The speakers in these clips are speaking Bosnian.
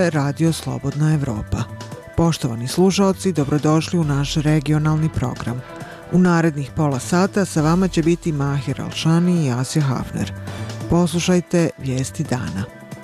Radio Slobodna Evropa. Poštovani slušaoci, dobrodošli u naš regionalni program. U narednih pola sata sa vama će biti Mahir Alšani i Asja Hafner. Poslušajte vijesti dana.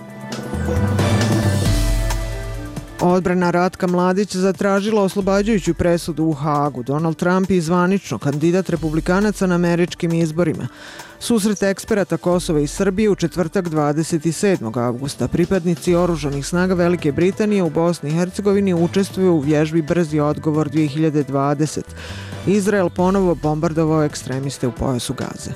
Odbrana Ratka Mladića zatražila oslobađajuću presudu u Hagu. Donald Trump je zvanično kandidat republikanaca na američkim izborima. Susret eksperata Kosova i Srbije u četvrtak 27. avgusta. Pripadnici oružanih snaga Velike Britanije u Bosni i Hercegovini učestvuju u vježbi Brzi odgovor 2020. Izrael ponovo bombardovao ekstremiste u pojasu Gaze.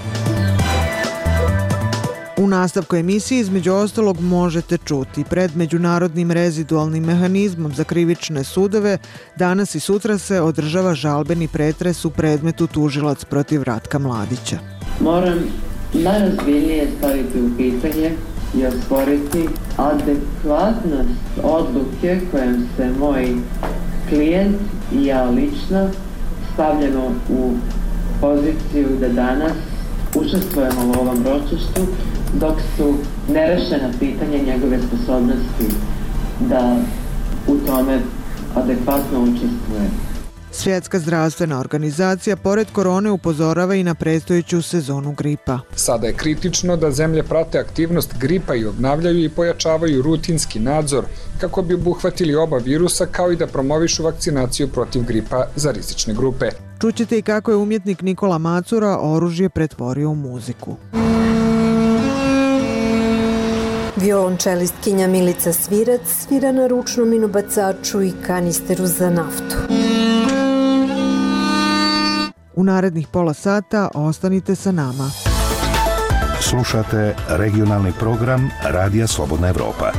U nastavku emisije između ostalog možete čuti: pred međunarodnim rezidualnim mehanizmom za krivične sudove danas i sutra se održava žalbeni pretres u predmetu tužilac protiv Ratka Mladića. Moram najozbiljnije staviti u pitanje i osporiti adekvatnost odluke kojom se moj klijent i ja lično stavljamo u poziciju da danas učestvujemo u ovom ročištu dok su nerešena pitanja njegove sposobnosti da u tome adekvatno učestvuje. Svjetska zdravstvena organizacija pored korone upozorava i na predstojeću sezonu gripa. Sada je kritično da zemlje prate aktivnost gripa i obnavljaju i pojačavaju rutinski nadzor kako bi obuhvatili oba virusa, kao i da promovišu vakcinaciju protiv gripa za rizične grupe. Čućete i kako je umjetnik Nikola Macura oružje pretvorio u muziku. Violončelistkinja Milica Svirac svira na ručnom minobacaču i kanisteru za naftu. U narednih pola sata ostanite sa nama. Slušate regionalni program Radija Slobodna Evropa.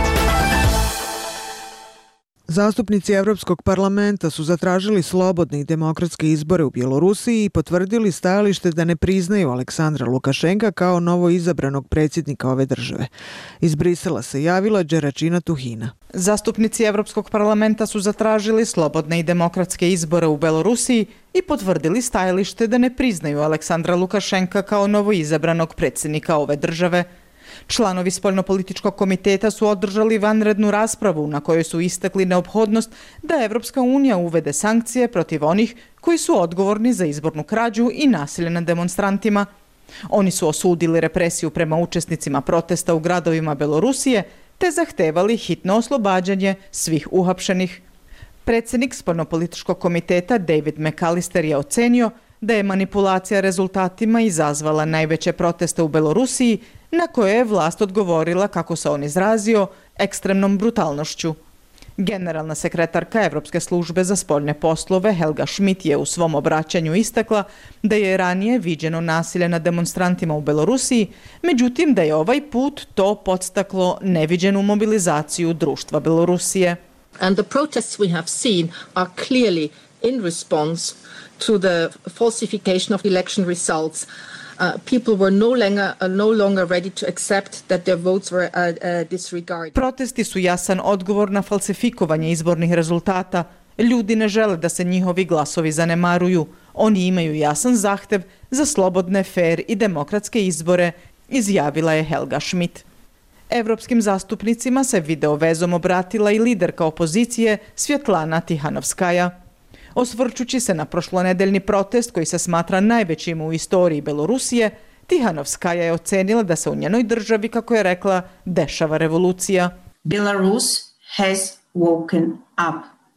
Zastupnici Evropskog parlamenta su zatražili slobodne i demokratske izbore u Bjelorusiji i potvrdili stajalište da ne priznaju Aleksandra Lukašenka kao novo izabranog predsjednika ove države. Iz Brisela se javila Đeračina Tuhina. Zastupnici Evropskog parlamenta su zatražili slobodne i demokratske izbore u Belorusiji i potvrdili stajalište da ne priznaju Aleksandra Lukašenka kao novo izabranog predsjednika ove države. Članovi Spoljnopolitičkog komiteta su održali vanrednu raspravu na kojoj su istakli neophodnost da Evropska unija uvede sankcije protiv onih koji su odgovorni za izbornu krađu i nasilje nad demonstrantima. Oni su osudili represiju prema učesnicima protesta u gradovima Belorusije te zahtevali hitno oslobađanje svih uhapšenih. Predsjednik Spoljnopolitičkog komiteta David McAllister je ocenio da je manipulacija rezultatima izazvala najveće proteste u Belorusiji, na koje je vlast odgovorila, kako se on izrazio, ekstremnom brutalnošću. Generalna sekretarka Evropske službe za spoljne poslove Helga Schmidt je u svom obraćanju istakla da je ranije viđeno nasilje nad demonstrantima u Belorusiji, međutim da je ovaj put to podstaklo neviđenu mobilizaciju društva Belorusije. And the protests we have seen are clearly in response to the falsification of election results. People were no longer ready to accept that their votes were disregarded. Protesti su jasan odgovor na falsifikovanje izbornih rezultata. Ljudi ne žele da se njihovi glasovi zanemaruju. Oni imaju jasan zahtev za slobodne, fer i demokratske izbore, izjavila je Helga Schmidt. Evropskim zastupnicima se video vezom obratila i liderka opozicije Svjetlana Tihanovskaja. Osvrćući se na prošlonedeljni protest koji se smatra najvećim u istoriji Belorusije, Tihanovskaja je ocenila da se u njenoj državi, kako je rekla, dešava revolucija. Belarus has woken up.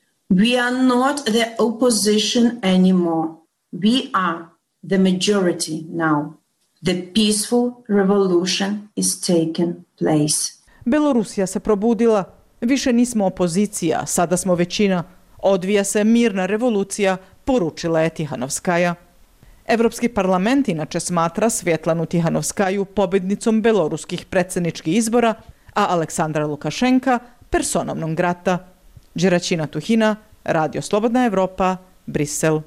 We are not the opposition anymore. We are the majority now. The peaceful revolution is taking place. Belorusija se probudila. Više nismo opozicija, sada smo većina. Odvija se mirna revolucija, poručila je Tihanovskaja. Evropski parlament inače smatra Svjetlanu Tihanovskaju pobjednicom beloruskih predsjedničkih izbora, a Aleksandra Lukašenka personom non grata. Đeračina Tuhina, Radio Slobodna Evropa, Brisel.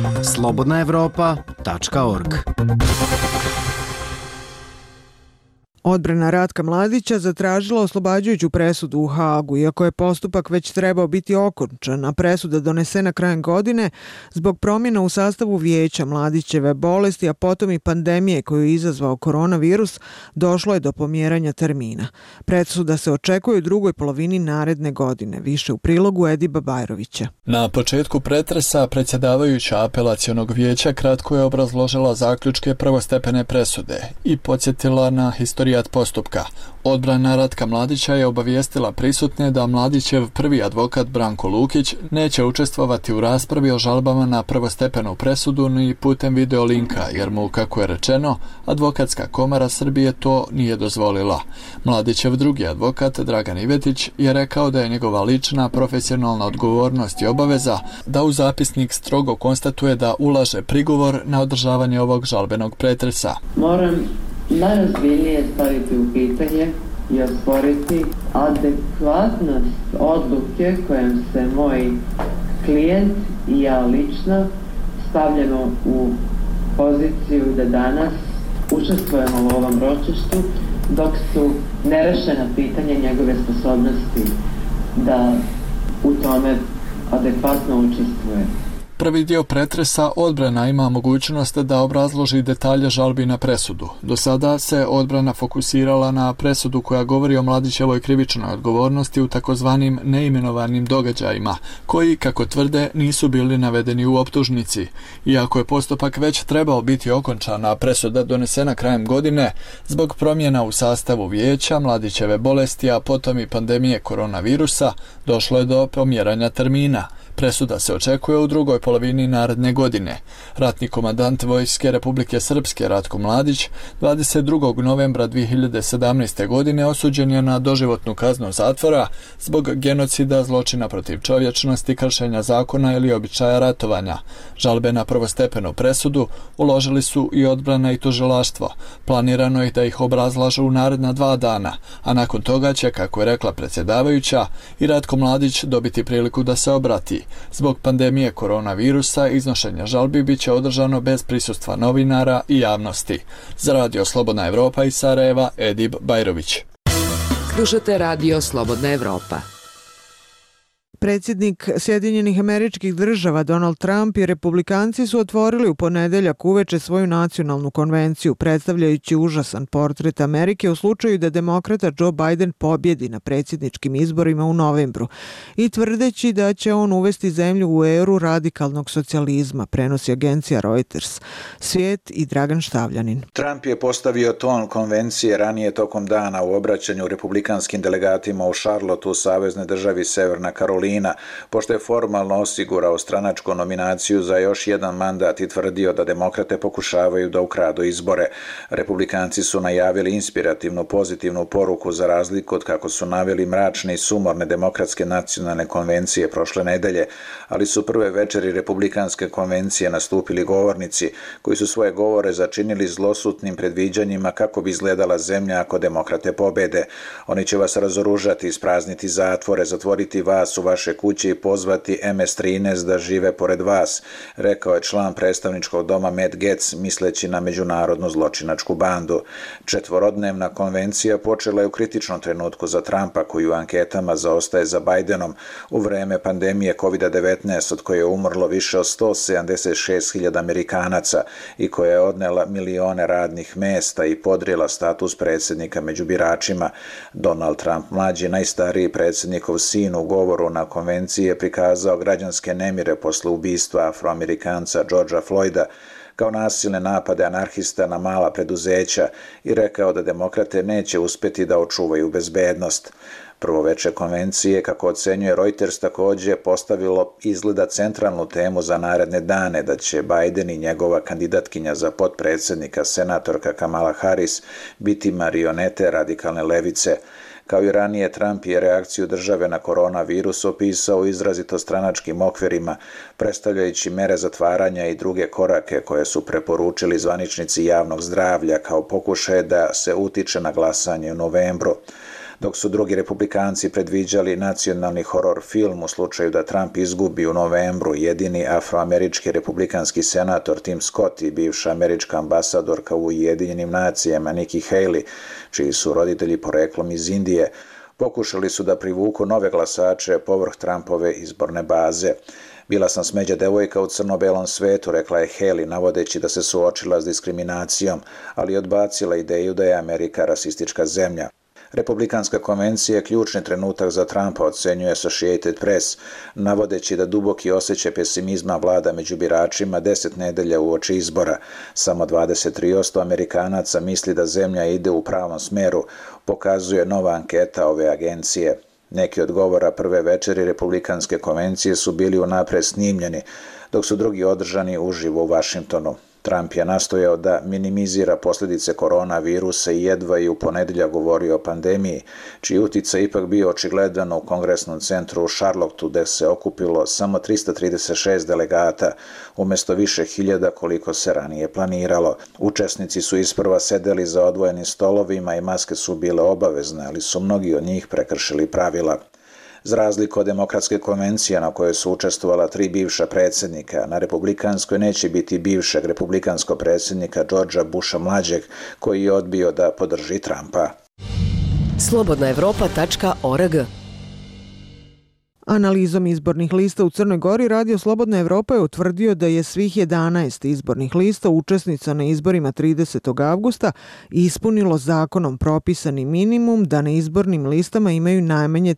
slobodnaevropa.org Odbrana Ratka Mladića zatražila oslobađajuću presudu u Hagu, iako je postupak već trebao biti okončan, a presuda donesena krajem godine zbog promjena u sastavu vijeća, Mladićeve bolesti, a potom i pandemije koju je izazvao koronavirus, došlo je do pomjeranja termina. Presuda se očekuje u drugoj polovini naredne godine, više u prilogu Ediba Bajrovića. Na početku pretresa predsjedavajuća apelacionog vijeća kratko je obrazložila zaključke prvostepene presude i podsjetila na historijat postupka. Odbrana Ratka Mladića je obavijestila prisutne da Mladićev prvi advokat Branko Lukić neće učestvovati u raspravi o žalbama na prvostepenu presudu ni putem videolinka, jer mu, kako je rečeno, Advokatska komora Srbije to nije dozvolila. Mladićev drugi advokat Dragan Ivetić je rekao da je njegova lična profesionalna odgovornost i obaveza da u zapisnik strogo konstatuje da ulaže prigovor na održavanje ovog žalbenog pretresa. Moram najozbiljnije staviti u pitanje i osporiti adekvatnost odluke kojom se moj klijent i ja lično stavljamo u poziciju da danas učestvujemo u ovom ročištu dok su nerešena pitanja njegove sposobnosti da u tome adekvatno učestvuje. Prvi dio pretresa odbrana ima mogućnost da obrazloži detalje žalbi na presudu. Do sada se odbrana fokusirala na presudu koja govori o Mladićevoj krivičnoj odgovornosti u takozvanim neimenovanim događajima, koji, kako tvrde, nisu bili navedeni u optužnici. Iako je postupak već trebao biti okončan, a presuda donesena krajem godine, zbog promjena u sastavu vijeća, Mladićeve bolesti, a potom i pandemije koronavirusa, došlo je do pomjeranja termina. Presuda se očekuje u drugoj polovini naredne godine. Ratni komandant Vojske Republike Srpske Ratko Mladić 22. novembra 2017. godine osuđen je na doživotnu kaznu zatvora zbog genocida, zločina protiv čovječnosti, kršenja zakona ili običaja ratovanja. Žalbe na prvostepenu presudu uložili su i odbrana i tužilaštvo. Planirano je da ih obrazlažu u naredna 2 dana, a nakon toga će, kako je rekla predsjedavajuća, i Ratko Mladić dobiti priliku da se obrati. Zbog pandemije koronavirusa iznošenje žalbi biće održano bez prisustva novinara i javnosti. Za Radio Slobodna Evropa iz Sarajeva, Edib Bajrović. Slušate Radio Slobodna Evropa. Predsjednik Sjedinjenih Američkih Država Donald Trump i republikanci su otvorili u ponedeljak uveče svoju nacionalnu konvenciju, predstavljajući užasan portret Amerike u slučaju da demokrata Joe Biden pobjedi na predsjedničkim izborima u novembru i tvrdeći da će on uvesti zemlju u eru radikalnog socijalizma, prenosi agencija Reuters. Svijet i Dragan Štavljanin. Trump je postavio ton konvencije ranije tokom dana u obraćanju republikanskim delegatima u Charlotteu u saveznoj državi Severna Karolina, pošto je formalno osigurao stranačku nominaciju za još jedan mandat i tvrdio da demokrate pokušavaju da ukradu izbore. Republikanci su najavili inspirativnu pozitivnu poruku za razliku od kako su naveli mračne i sumorne demokratske nacionalne konvencije prošle nedelje, ali su prve večeri republikanske konvencije nastupili govornici koji su svoje govore začinili zlosutnim predviđanjima kako bi izgledala zemlja ako demokrate pobede. Oni će vas razoružati, isprazniti zatvore, zatvoriti vas u vaše kuće i pozvati MS-13 da žive pored vas, rekao je član predstavničkog doma Matt Gaetz, misleći na međunarodnu zločinačku bandu. 4-dnevna konvencija počela je u kritičnom trenutku za Trumpa, koji u anketama zaostaje za Bidenom u vreme pandemije COVID-19, od koje je umrlo više od 176.000 Amerikanaca i koja je odnela milione radnih mesta i podrijela status predsjednika među biračima. Donald Trump mlađi, najstariji predsjednikov sin, u govoru na konvenciji je prikazao građanske nemire posle ubistva Afroamerikanca Georgea Floyda kao nasilne napade anarhista na mala preduzeća i rekao da demokrate neće uspjeti da očuvaju bezbednost. Prvo veče konvencije, kako ocenjuje Reuters, također postavilo izgleda centralnu temu za naredne dane, da će Biden i njegova kandidatkinja za potpredsjednika, senatorka Kamala Harris, biti marionete radikalne levice. Kao i ranije, Trump je reakciju države na koronavirus opisao u izrazito stranačkim okvirima, predstavljajući mere zatvaranja i druge korake koje su preporučili zvaničnici javnog zdravlja kao pokušaje da se utiče na glasanje u novembru. dok su drugi republikanci predviđali nacionalni horor film u slučaju da Trump izgubi u novembru. Jedini afroamerički republikanski senator Tim Scott i bivša američka ambasadorka u Ujedinjenim nacijama Nikki Haley, čiji su roditelji poreklom iz Indije, pokušali su da privuku nove glasače povrh Trumpove izborne baze. Bila sam smeđa devojka u crno-belom svetu, rekla je Haley, navodeći da se suočila s diskriminacijom, ali odbacila ideju da je Amerika rasistička zemlja. Republikanska konvencija je ključni trenutak za Trumpa, ocenjuje Associated Press, navodeći da duboki osjećaj pesimizma vlada među biračima 10 nedelja uoči izbora. Samo 23% Amerikanaca misli da zemlja ide u pravom smeru, pokazuje nova anketa ove agencije. Neki od govora prve večeri Republikanske konvencije su bili unapred snimljeni, dok su drugi održani uživo u Vašingtonu. Trump je nastojao da minimizira posljedice koronavirusa i jedva i u ponedjeljak govorio o pandemiji, čiji uticaj ipak bio očigledan u kongresnom centru u Charlotteu, gde se okupilo samo 336 delegata, umjesto više hiljada koliko se ranije planiralo. Učesnici su isprva sedeli za odvojenim stolovima i maske su bile obavezne, ali su mnogi od njih prekršili pravila. Za razliku od demokratske konvencije na kojoj su učestvovala 3 bivša predsjednika, na republikanskoj neće biti bivšeg republikanskog predsjednika Georgea Busha mlađeg, koji je odbio da podrži Trumpa. slobodnaevropa.org. Analizom izbornih lista u Crnoj Gori Radio Slobodna Evropa je utvrdio da je svih 11 izbornih lista učesnica na izborima 30. avgusta ispunilo zakonom propisani minimum da na izbornim listama imaju najmanje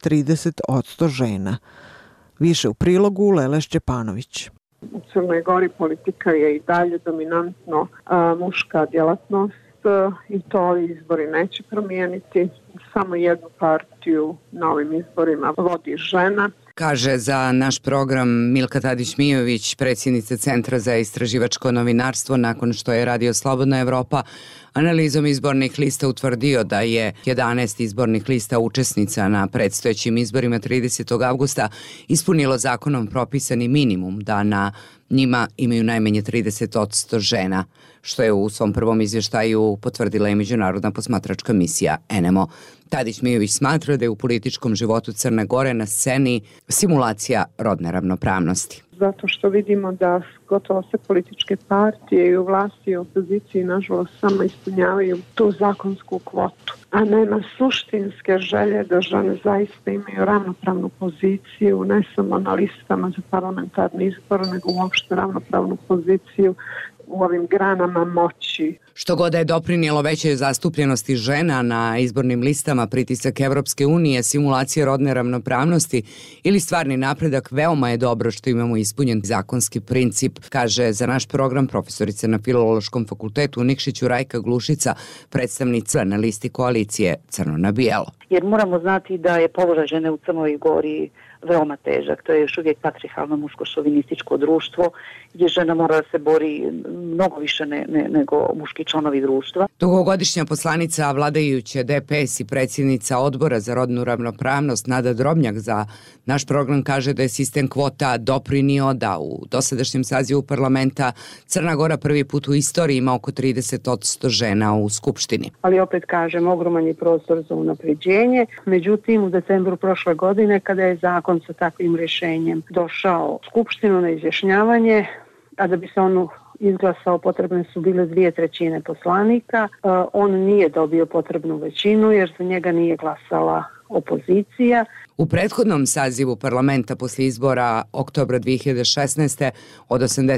30% žena. Više u prilogu Lele Šćepanović. U Crnoj Gori politika je i dalje dominantno muška djelatnost i to izbori neće promijeniti. Samo jednu partiju na ovim izborima vodi žena. Kaže za naš program Milka Tadić-Mijović, predsjednica Centra za istraživačko novinarstvo, nakon što je Radio Slobodna Evropa analizom izbornih lista utvrdio da je 11 izbornih lista učesnica na predstojećim izborima 30. avgusta ispunilo zakonom propisani minimum da na njima imaju najmanje 30% žena, što je u svom prvom izvještaju potvrdila i međunarodna posmatračka misija NMO. Tadić-Mijović smatra da je u političkom životu Crne Gore na sceni simulacija rodne ravnopravnosti. Zato što vidimo da gotovo sve političke partije i u vlasti i u opoziciji nažalost samo ispunjavaju tu zakonsku kvotu, a nema suštinske želje da žene zaista imaju ravnopravnu poziciju, ne samo na listama za parlamentarni izbor, nego uopšte ravnopravnu poziciju u ovim granama moći. Što god da je doprinijelo većoj zastupljenosti žena na izbornim listama, pritisak Evropske unije, simulacija rodne ravnopravnosti ili stvarni napredak, veoma je dobro što imamo ispunjen zakonski princip, kaže za naš program profesorica na Filološkom fakultetu u Nikšiću Rajka Glušica, predstavnica na listi koalicije Crno na bijelo. Jer moramo znati da je položaj žene u Crnoj Gori veoma težak. To je još uvijek patrijarhalno muško-šovinističko društvo gdje žena mora da se bori mnogo više nego muški članovi društva. Dugogodišnja poslanica vladajuće DPS i predsjednica odbora za rodnu ravnopravnost Nada Drobnjak za naš program kaže da je sistem kvota doprinio da u dosadašnjem sazivu parlamenta Crna Gora prvi put u istoriji ima oko 30% žena u Skupštini. Ali opet kažem, ogroman je prostor za unapređenje. Međutim, u decembru prošle godine, kada je zakon sa takvim rješenjem došao u Skupštinu na izjašnjavanje, a da bi se on izglasao potrebne su bile 2/3 poslanika, on nije dobio potrebnu većinu jer za njega nije glasala opozicija. U prethodnom sazivu parlamenta poslije izbora oktobra 2016. od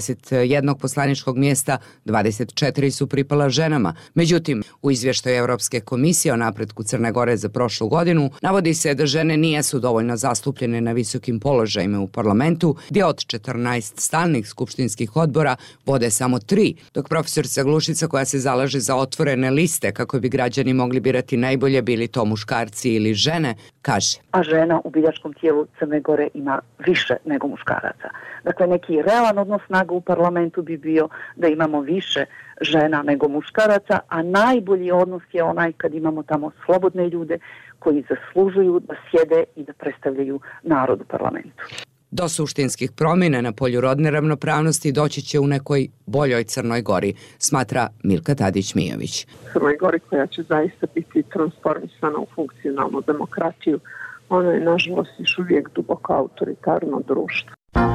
81 poslaničkog mjesta 24 su pripala ženama. Međutim, u izvještaju Europske komisije o napretku Crne Gore za prošlu godinu navodi se da žene nisu dovoljno zastupljene na visokim položajima u parlamentu, gdje od 14 stalnih skupštinskih odbora vode samo 3, dok profesorica Glušica, koja se zalaže za otvorene liste kako bi građani mogli birati najbolje, bili to muškarci ili žene, kaže: a žena u biračkom tijelu Crne Gore ima više nego muškaraca. Dakle, neki realan odnos snaga u parlamentu bi bio da imamo više žena nego muškaraca, a najbolji odnos je onaj kad imamo tamo slobodne ljude koji zaslužuju da sjede i da predstavljaju narod u parlamentu. Do suštinskih promjena na polju rodne ravnopravnosti doći će u nekoj boljoj Crnoj Gori, smatra Milka Tadić-Mijović. Crnoj Gori koja će zaista biti transformisana u funkcionalnu demokratiju. Ono je, nažalost, još uvijek duboko autoritarno društvo.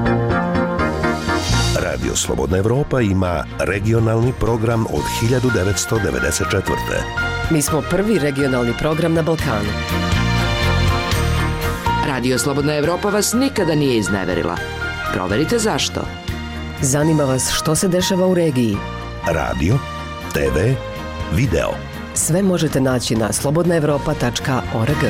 Radio Slobodna Evropa ima regionalni program od 1994. Mi smo prvi regionalni program na Balkanu. Radio Slobodna Evropa vas nikada nije izneverila. Proverite zašto. Zanima vas što se dešava u regiji. Radio, TV, video. Sve možete naći na slobodnaevropa.org.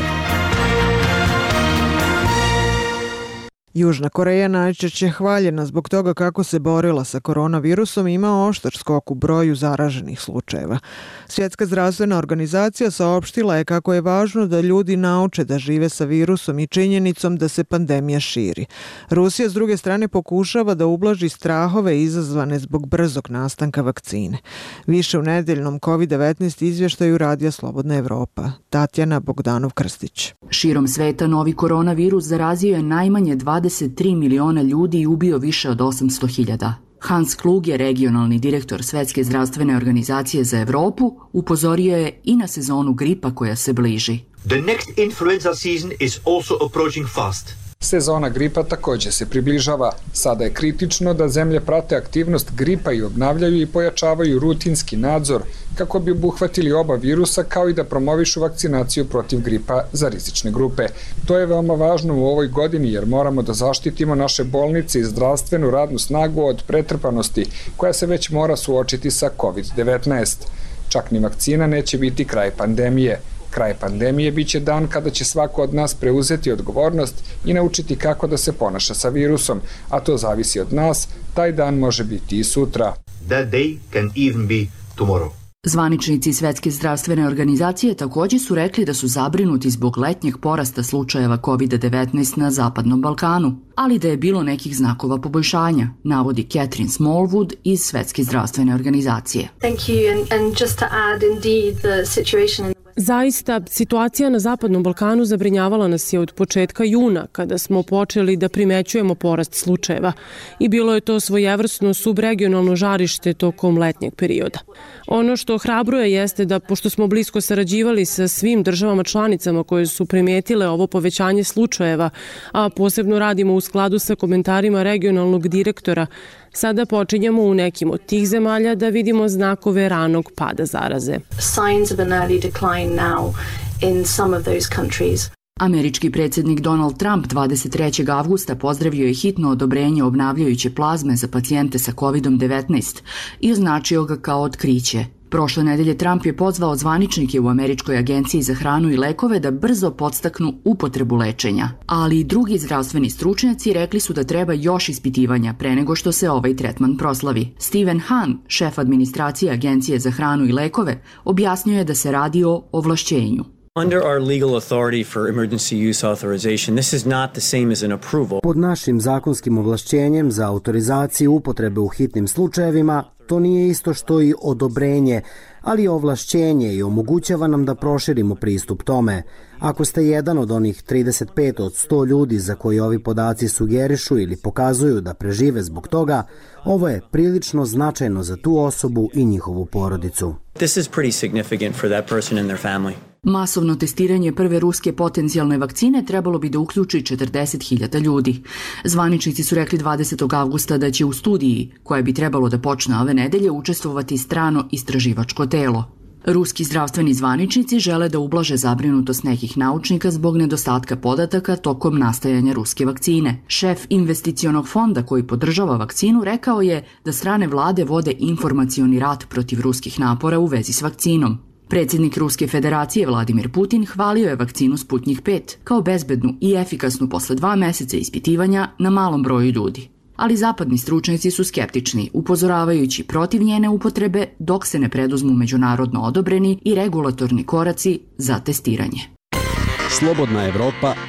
Južna Koreja najčešće je hvaljena zbog toga kako se borila sa koronavirusom i ima oštar skok u broju zaraženih slučajeva. Svjetska zdravstvena organizacija saopštila je kako je važno da ljudi nauče da žive sa virusom i činjenicom da se pandemija širi. Rusija s druge strane pokušava da ublaži strahove izazvane zbog brzog nastanka vakcine. Više u nedeljnom COVID-19 izvještaju Radija Slobodna Evropa. Tatjana Bogdanov-Krstić. Širom sveta novi koronavirus zarazio je najmanje 23 miliona ljudi i ubio više od 800.000. Hans Kluge, regionalni direktor Svetske zdravstvene organizacije za Evropu, upozorio je i na sezonu gripa koja se bliži. The next influenza season is also approaching fast. Sezona gripa također se približava. Sada je kritično da zemlje prate aktivnost gripa i obnavljaju i pojačavaju rutinski nadzor kako bi obuhvatili oba virusa, kao i da promovišu vakcinaciju protiv gripa za rizične grupe. To je veoma važno u ovoj godini jer moramo da zaštitimo naše bolnice i zdravstvenu radnu snagu od pretrpanosti koja se već mora suočiti sa COVID-19. Čak ni vakcina neće biti kraj pandemije. Kraj pandemije biće dan kada će svako od nas preuzeti odgovornost i naučiti kako da se ponaša sa virusom, a to zavisi od nas, taj dan može biti i sutra. That day can even be tomorrow. Zvaničnici Svetske zdravstvene organizacije također su rekli da su zabrinuti zbog letnjeg porasta slučajeva COVID-19 na Zapadnom Balkanu, ali da je bilo nekih znakova poboljšanja, navodi Catherine Smallwood iz Svetske zdravstvene organizacije. Thank you, and just to add, indeed, the situation in Zaista, situacija na Zapadnom Balkanu zabrinjavala nas je od početka juna, kada smo počeli da primećujemo porast slučajeva i bilo je to svojevrsno subregionalno žarište tokom letnjeg perioda. Ono što ohrabruje jeste da, pošto smo blisko sarađivali sa svim državama članicama koje su primijetile ovo povećanje slučajeva, a posebno radimo u skladu sa komentarima regionalnog direktora, sada počinjemo u nekim od tih zemalja da vidimo znakove ranog pada zaraze. signs of an early decline now in some of those countries. Američki predsjednik Donald Trump 23. avgusta pozdravio je hitno odobrenje obnavljajuće plazme za pacijente sa COVID-19 i označio ga kao otkriće. Prošle nedelje Trump je pozvao zvaničnike u Američkoj agenciji za hranu i lekove da brzo podstaknu upotrebu lečenja, ali i drugi zdravstveni stručnjaci rekli su da treba još ispitivanja pre nego što se ovaj tretman proslavi. Stephen Hahn, šef administracije Agencije za hranu i lekove, objasnio je da se radi o ovlašćenju. Under our legal authority for emergency use authorization, this is not the same as an approval. Pod našim zakonskim ovlašćenjem za autorizaciju upotrebe u hitnim slučajevima, to nije isto što i odobrenje, ali je ovlašćenje i omogućava nam da proširimo pristup tome. Ako ste jedan od onih 35 od 100 ljudi za koji ovi podaci sugerišu ili pokazuju da prežive zbog toga, ovo je prilično značajno za tu osobu i njihovu porodicu. This is pretty significant for that person and their family. Masovno testiranje prve ruske potencijalne vakcine trebalo bi da uključi 40.000 ljudi. Zvaničnici su rekli 20. avgusta da će u studiji, koja bi trebalo da počne ove nedelje, učestvovati strano istraživačko telo. Ruski zdravstveni zvaničnici žele da ublaže zabrinutost nekih naučnika zbog nedostatka podataka tokom nastajanja ruske vakcine. Šef investicionog fonda koji podržava vakcinu rekao je da strane vlade vode informacioni rat protiv ruskih napora u vezi s vakcinom. Predsjednik Ruske federacije Vladimir Putin hvalio je vakcinu Sputnik 5 kao bezbednu i efikasnu posle 2 meseca ispitivanja na malom broju ljudi. Ali zapadni stručnjaci su skeptični, upozoravajući protiv njene upotrebe dok se ne preduzmu međunarodno odobreni i regulatorni koraci za testiranje.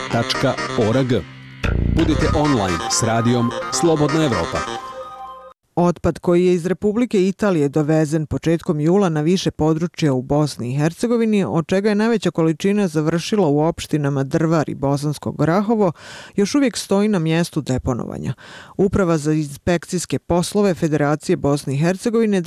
slobodnaevropa.org. Budite online s radijom Slobodna Evropa. Otpad koji je iz Republike Italije dovezen početkom jula na više područja u Bosni i Hercegovini, od čega je najveća količina završila u opštinama Drvar i Bosansko Grahovo, još uvijek stoji na mjestu deponovanja. Uprava za inspekcijske poslove Federacije Bosne i Hercegovine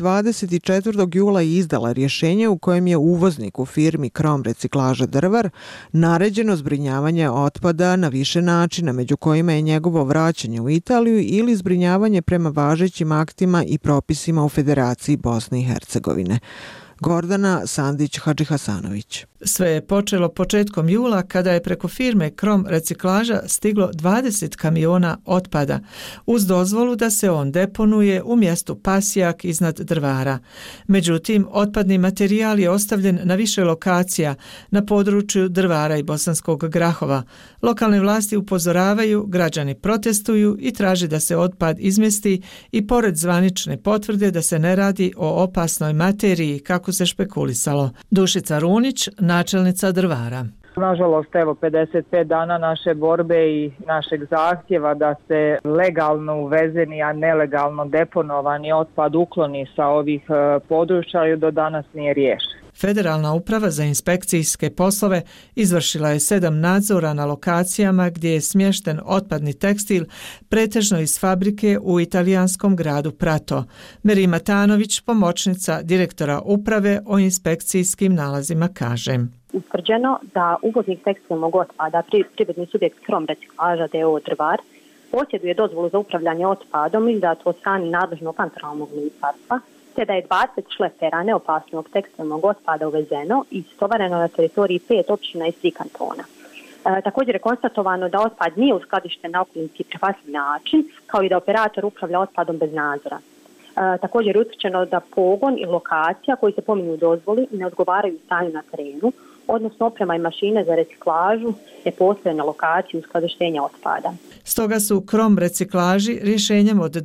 24. jula je izdala rješenje u kojem je uvozniku firmi Krom reciklaža Drvar naređeno zbrinjavanje otpada na više načina, među kojima je njegovo vraćanje u Italiju ili zbrinjavanje prema važećim aktima i propisima u Federaciji Bosne i Hercegovine. Gordana Sandić-Hadžihasanović. Sve je počelo početkom jula kada je preko firme Krom reciklaža stiglo 20 kamiona otpada uz dozvolu da se on deponuje u mjestu Pasjak iznad Drvara. Međutim, otpadni materijal je ostavljen na više lokacija na području Drvara i Bosanskog Grahova. Lokalne vlasti upozoravaju, građani protestuju i traže da se otpad izmjesti i pored zvanične potvrde da se ne radi o opasnoj materiji kako se špekulisalo. Dušica Runić, načelnica Drvara. Nažalost, evo 55 dana naše borbe i našeg zahtjeva da se legalno uvezeni, a nelegalno deponovani otpad ukloni sa ovih područja i do danas nije riješen. Federalna uprava za inspekcijske poslove izvršila je 7 nadzora na lokacijama gdje je smješten otpadni tekstil, pretežno iz fabrike u italijanskom gradu Prato. Merima Tanović, pomoćnica direktora uprave o inspekcijskim nalazima, kaže: Utvrđeno da uvoznik tekstilnog otpada, privredni subjekt Krom reciklaža d.o.o. Drvar, posjeduje dozvolu za upravljanje otpadom izdatu od strane nadležnog kantonalnog ministarstva, te da je 20 šlepera neopasnog tekstilnog otpada uvezeno i istovareno na teritoriji 5 općina i 3 kantona. Također je konstatovano da otpad nije uskladišten na okolinski prihvatljiv način, kao i da operator upravlja otpadom bez nadzora. Također je utvrđeno da pogon i lokacija koji se pominju u dozvoli ne odgovaraju stanju na terenu, odnosno oprema i mašine za reciklažu ne postoje na lokaciji uskladištenja otpada. Stoga su Krom reciklaži rješenjem od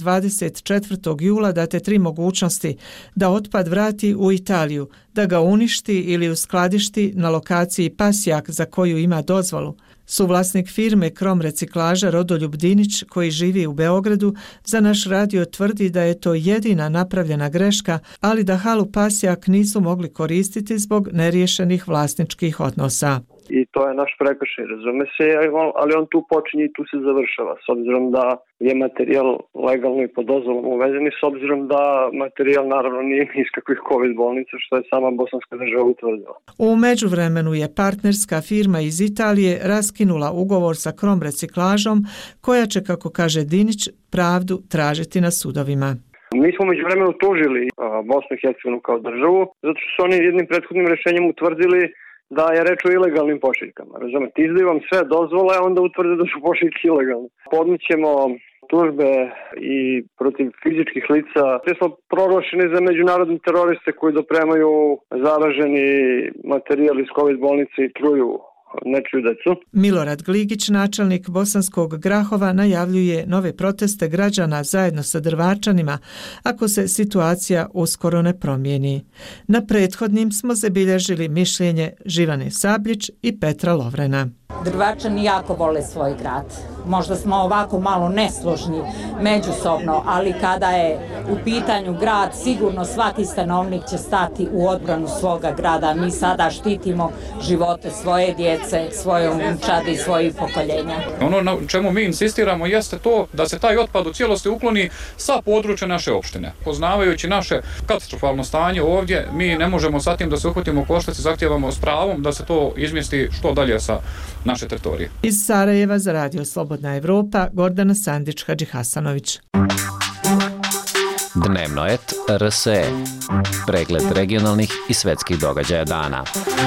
24. jula date 3 mogućnosti: da otpad vrati u Italiju, da ga uništi ili uskladišti na lokaciji Pasjak za koju ima dozvolu. Suvlasnik firme Krom reciklaža Rodoljub Dinić, koji živi u Beogradu, za naš radio tvrdi da je to jedina napravljena greška, ali da halu Pasjak nisu mogli koristiti zbog neriješenih vlasničkih odnosa. I to je naš prekršaj, razume se, ali on tu počinje i tu se završava, s obzirom da je materijal legalno i pod dozvolom uvezen i s obzirom da materijal naravno nije iz kakvih COVID bolnica, što je sama bosanska država utvrdila. U međuvremenu je partnerska firma iz Italije raskinula ugovor sa Krom reciklažom, koja će, kako kaže Dinić, pravdu tražiti na sudovima. Mi smo međuvremenu tužili Bosnu i Hercegovinu kao državu, zato što su oni jednim prethodnim rješenjem utvrdili da je reč o ilegalnim pošiljkama. Razumete, izdaju vam sve dozvole, a onda utvrde da su pošiljke ilegalne. Podnićemo tužbe i protiv fizičkih lica. Te smo proglašeni za međunarodne teroriste koji dopremaju zaraženi materijal iz COVID bolnice i truju nečiju decu. Milorad Gligić, načelnik Bosanskog Grahova, najavljuje nove proteste građana zajedno sa Drvarčanima ako se situacija uskoro ne promijeni. Na prethodnim smo zabilježili mišljenje Živane Sabljić i Petra Lovrena. Drvarčani jako vole svoj grad. Možda smo ovako malo nesložni međusobno, ali kada je u pitanju grad, sigurno svaki stanovnik će stati u odbranu svoga grada. Mi sada štitimo živote svoje djece, svoje unučadi i svojih pokoljenja. Ono na čemu mi insistiramo jeste to da se taj otpad u cijelosti ukloni sa područja naše opštine. Poznavajući naše katastrofalno stanje ovdje, mi ne možemo sa tim da se uhvatimo u koštac i zahtijevamo s pravom da se to izmjesti što dalje sa naše teritorije. Iz Sarajeva za Radio Slobodna Evropa, Gordana Sandić-Hadžihasanović. Dnevno et RSE. Pregled regionalnih i svetskih događaja dana.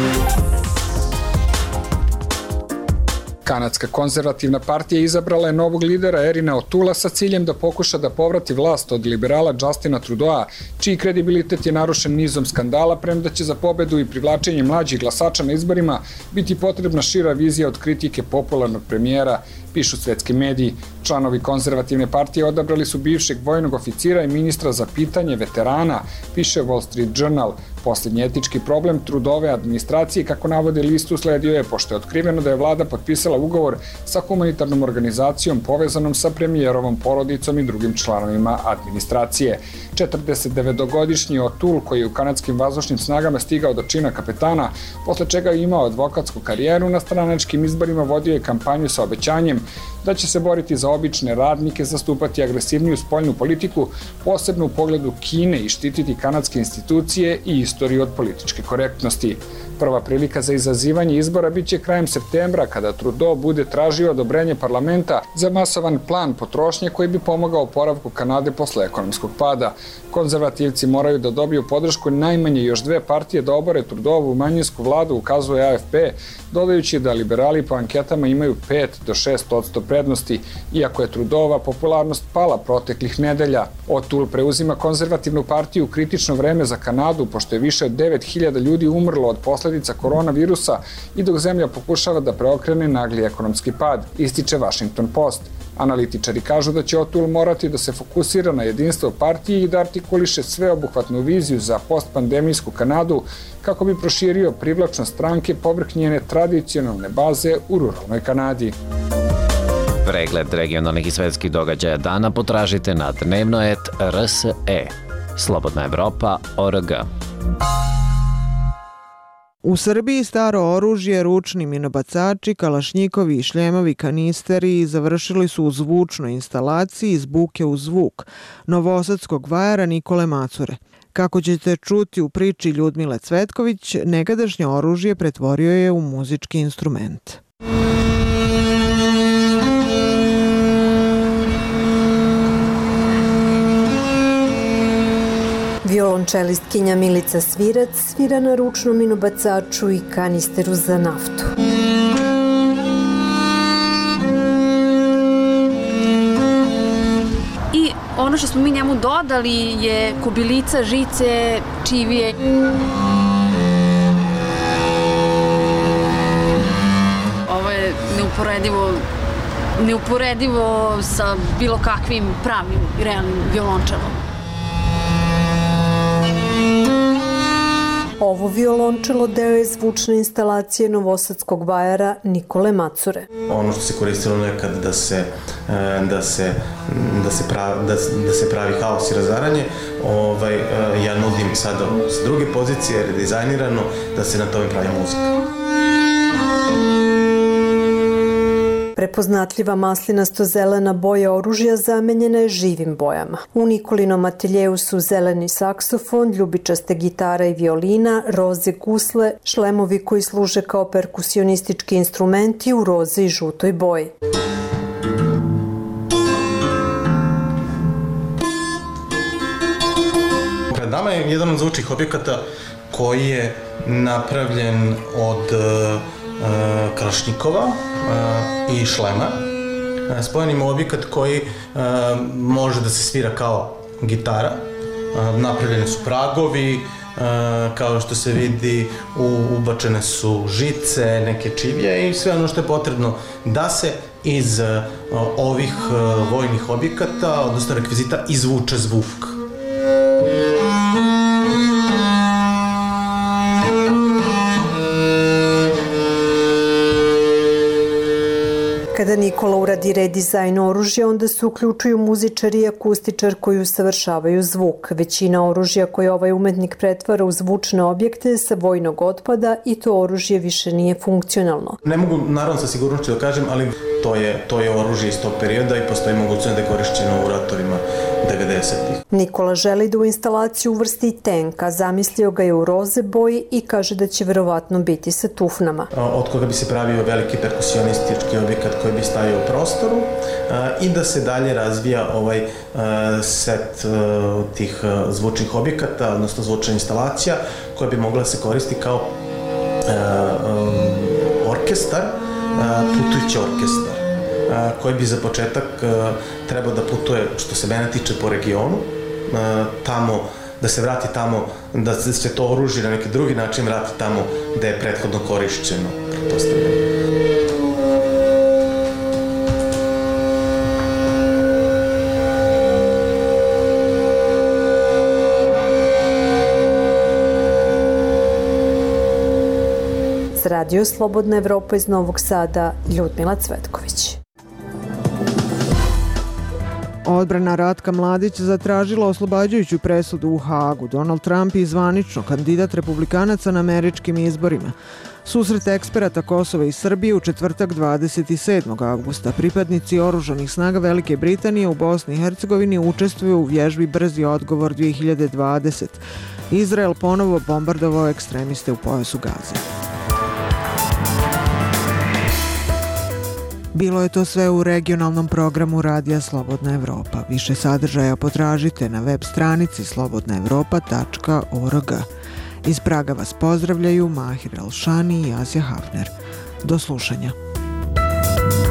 Kanadska konzervativna partija izabrala je novog lidera Erina O'Toola sa ciljem da pokuša da povrati vlast od liberala Justina Trudeau, čiji kredibilitet je narušen nizom skandala, premda će za pobedu i privlačenje mlađih glasača na izborima biti potrebna šira vizija od kritike popularnog premijera pišu svetski mediji. Članovi konzervativne partije odabrali su bivšeg vojnog oficira i ministra za pitanje veterana, piše Wall Street Journal. Posljednji etički problem Trudove administracije, kako navode listu, sledio je pošto je otkriveno da je vlada potpisala ugovor sa humanitarnom organizacijom povezanom sa premijerovom porodicom i drugim članovima administracije. 49-godišnji O'Toole, koji je u kanadskim vazdušnim snagama stigao do čina kapetana, posle čega je imao advokatsku karijeru, na stranačkim izborima vodio je kampanju sa obećanjem da će se boriti za obične radnike, zastupati agresivniju spoljnu politiku, posebno u pogledu Kine, i štititi kanadske institucije i istoriju od političke korektnosti. Prva prilika za izazivanje izbora biće krajem septembra, kada Trudeau bude tražio odobrenje parlamenta za masovan plan potrošnje koji bi pomogao oporavku Kanade posle ekonomskog pada. Konzervativci moraju da dobiju podršku najmanje još dve partije da obore Trudeauvu manjinsku vladu, ukazuje AFP, dodajući da liberali po anketama imaju 5 do 6% prednosti, iako je Trudeauva popularnost pala proteklih nedelja. O'Toole preuzima konzervativnu partiju u kritično vreme za Kanadu, pošto je više od 9.000 ljudi umrlo od posledica koronavirusa i dok zemlja pokušava da preokrene nagli ekonomski pad, ističe Washington Post. Analitičari kažu da će O'Toole morati da se fokusira na jedinstvo partije i da artikuliše sveobuhvatnu viziju za postpandemijsku Kanadu kako bi proširio privlačnost stranke povrh njene tradicionalne baze u ruralnoj Kanadi. Pregled regionalnih i svetskih događaja dana potražite na dnevnoet.rs.e. Slobodna Evropa.org. U Srbiji staro oružje, ručni minobacači, kalašnjikovi i šljemovi kanisteri završili su u zvučnoj instalaciji iz buke u zvuk novosadskog vajara Nikole Macure. Kako ćete čuti u priči Ljudmile Cvetković, nekadašnje oružje pretvorio je u muzički instrument. Violončelistkinja Milica Svirac svira na ručnom minobacaču i kanisteru za naftu. I ono što smo mi njemu dodali je kobilica, žice, čivije. Ovo je neuporedivo sa bilo kakvim pravim i realnim violončelom. Ovo violončelo deo je zvučne instalacije novosadskog vajara Nikole Macure. Ono što se koristilo nekad da se pravi haos i razaranje, ja nudim sada s druge pozicije, jer je dizajnirano da se na tome pravi muzika. Prepoznatljiva maslinasto-zelena boja oružja zamenjena je živim bojama. U Nikolinom ateljeju su zeleni saksofon, ljubičaste gitara i violina, roze gusle, šlemovi koji služe kao perkusionistički instrumenti u roze i žutoj boji. Pred nama je jedan od zvučnih objekata koji je napravljen od kalašnjikova i šlema. Spojen ima objekat koji može da se svira kao gitara. Napravljeni su pragovi, kao što se vidi ubačene su žice, neke čivije i sve ono što je potrebno da se iz ovih vojnih objekata, odnosno rekvizita, izvuče zvuk. Kada Nikola uradi redizajn oružja, onda se uključuju muzičar i akustičar koji usavršavaju zvuk. Većina oružja koje ovaj umetnik pretvara u zvučne objekte sa vojnog otpada i to oružje više nije funkcionalno. Ne mogu naravno sa sigurnošću da kažem, ali to je oružje iz tog perioda i postoji mogućnost da je korišćeno u ratovima 90-ih. Nikola želi da u instalaciju uvrsti i tenka, zamislio ga je u roze boji i kaže da će verovatno biti sa tufnama. Od koga bi se pravio veliki perkusionistički objekat koji bi stajao u prostoru i da se dalje razvija ovaj set tih zvučnih objekata, odnosno zvučna instalacija koja bi mogla se koristiti kao orkestar, putujući orkestar, koji bi za početak trebao da putuje, što se mene tiče, po regionu, da se vrati tamo, da se to oružje na neki drugi način vrati tamo gde je prethodno korišćeno, pretpostavljeno. Radio Slobodna Evropa iz Novog Sada, Ljudmila Cvetković. Odbrana Ratka Mladića zatražila oslobađajuću presudu u Hagu. Donald Trump je zvanično kandidat republikanaca na američkim izborima. Susret eksperata Kosova i Srbije u četvrtak 27. avgusta. Pripadnici oružanih snaga Velike Britanije u Bosni i Hercegovini učestvuju u vježbi Brzi odgovor 2020. Izrael ponovo bombardovao ekstremiste u pojasu Gaze. Bilo je to sve u regionalnom programu Radija Slobodna Evropa. Više sadržaja potražite na web stranici slobodnaevropa.org. Iz Praga vas pozdravljaju Mahir Elšani i Azija Hafner. Do slušanja.